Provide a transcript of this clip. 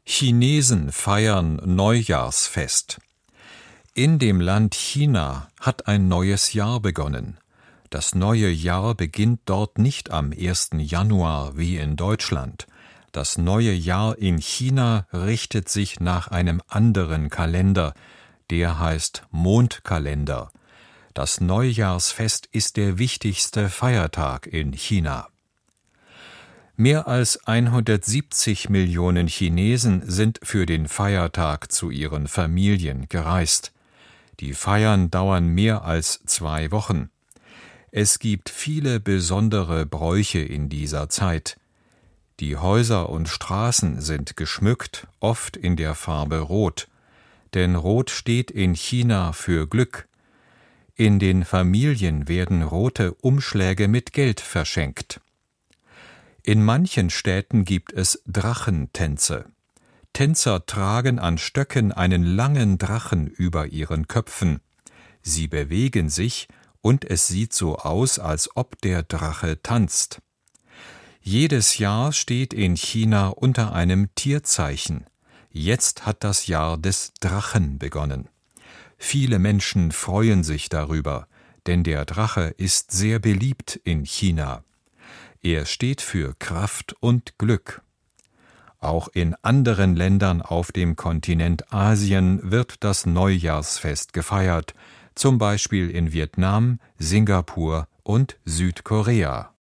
Chinesen feiern Neujahrsfest. In dem Land China hat ein neues Jahr begonnen. Das neue Jahr beginnt dort nicht am 1. Januar wie in Deutschland. Das neue Jahr in China richtet sich nach einem anderen Kalender, der heißt Mondkalender. Das Neujahrsfest ist der wichtigste Feiertag in China. Mehr als 170 Millionen Chinesen sind für den Feiertag zu ihren Familien gereist. Die Feiern dauern mehr als 2 Wochen. Es gibt viele besondere Bräuche in dieser Zeit. Die Häuser und Straßen sind geschmückt, oft in der Farbe Rot. Denn Rot steht in China für Glück. In den Familien werden rote Umschläge mit Geld verschenkt. In manchen Städten gibt es Drachentänze. Tänzer tragen an Stöcken einen langen Drachen über ihren Köpfen. Sie bewegen sich, und es sieht so aus, als ob der Drache tanzt. Jedes Jahr steht in China unter einem Tierzeichen. Jetzt hat das Jahr des Drachen begonnen. Viele Menschen freuen sich darüber, denn der Drache ist sehr beliebt in China. Er steht für Kraft und Glück. Auch in anderen Ländern auf dem Kontinent Asien wird das Neujahrsfest gefeiert, zum Beispiel in Vietnam, Singapur und Südkorea.